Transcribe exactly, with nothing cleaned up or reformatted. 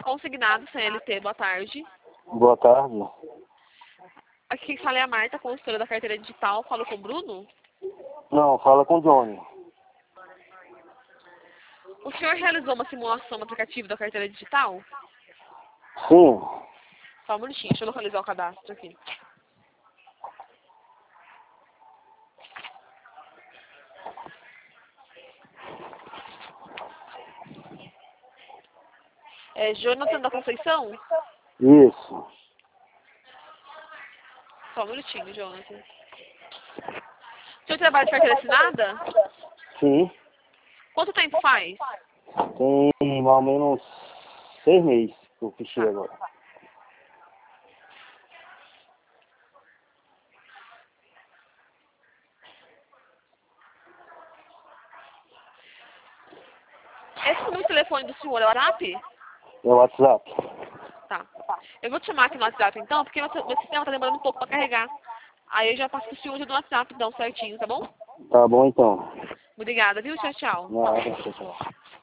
Consignado C L T, boa tarde. Boa tarde. Aqui quem fala é a Marta, consultora da carteira digital. Falo com o Bruno? Não, fala com o Johnny. O senhor realizou uma simulação no aplicativo da carteira digital? Sim. Só um minutinho, deixa eu localizar o cadastro aqui. É Jonathan da Conceição? Isso. Só um minutinho, Jonathan. O senhor trabalha de carteira assinada? Sim. Quanto tempo faz? Tem mais ou menos seis meses que eu fichei Tá. agora. Esse número de telefone do senhor é o WhatsApp? É o WhatsApp. Tá. Eu vou te chamar aqui no WhatsApp então, porque meu meu sistema tá demorando um pouco pra carregar. Aí eu já passo pro senhor no WhatsApp, então, certinho, tá bom? Tá bom então. Obrigada, viu? Tchau, tchau. Nada, tchau, tchau.